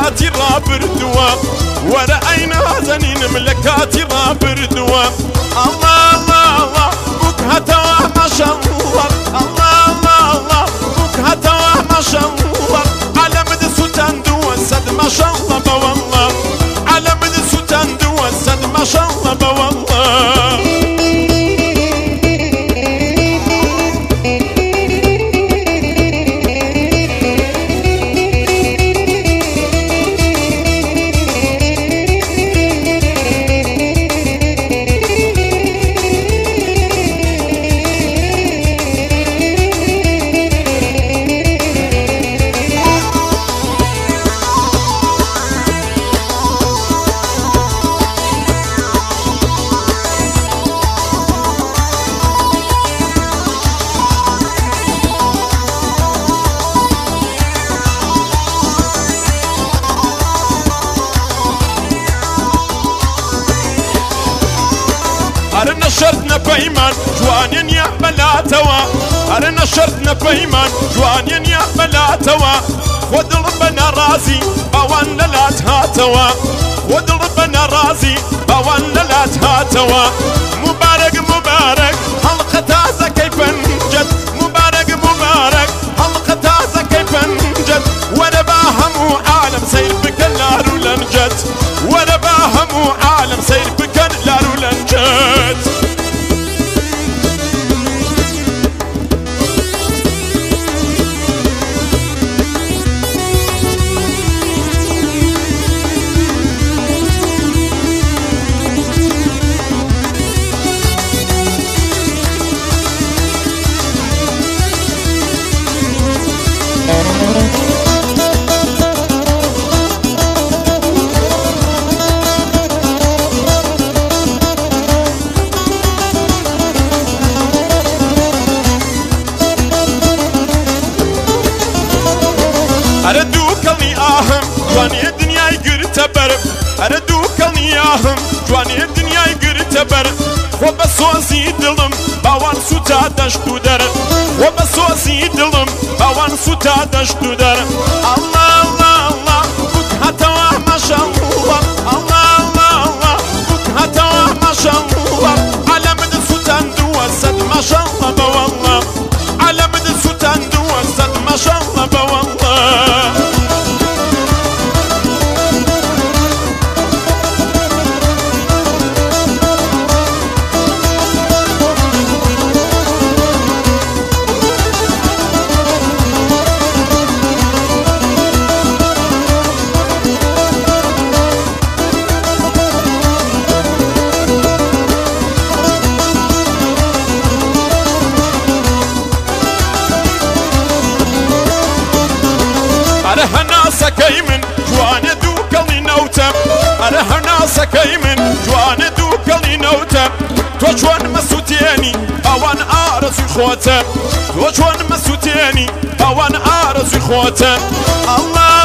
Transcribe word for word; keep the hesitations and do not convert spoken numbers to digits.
ملكاتي رابردوا ورا أين زنين ملكاتي رابردوا الله الله الله بك هتوه ما شاء الله الله الله الله بك هتوه ما شاء الله على مد سوتان دوا سد ما شاء الله بوالله على مد سوتان دوا سد ما شاء الله بوالله أرنا شرطنا بيمان جوانين يا بلا توا أرنا شرطنا بيمان جوانين يا بلا توا خذ ربنا رازي بوان لا تهاتوا خذ ربنا رازي بوان لا تهاتوا مبارك مبارك حلقة تازة كيف انجت مبارك مبارك حلقة تازة كيف انجت وانا باهم عالم سير بك اللارو لنجت وانا باهم عالم سير بك اللارو لنجت أردوكني آهم جواني الدنيا يقرتبر أردوكني آهم جواني الدنيا يقرتبر وبسوسي دلم باوان سوتا دشتو در وبسوسي دلم باوان سوتا دشتو در الله الله الله بك هتوه ما شاء الله الله الله الله بك هتوه ما شاء الله على مد سوتان دوا سد ما شاء الله بوالله على مد سوتان دوا سد ما شاء الله بوالله أره ناسا كيمن جوان دوكالي نوتم أره ناسا كيمن جوان دوكالي نوتم تو جوان مسوتيني اوان آرزو خوتم تو جوان مسوتيني اوان آرزو خوتم الله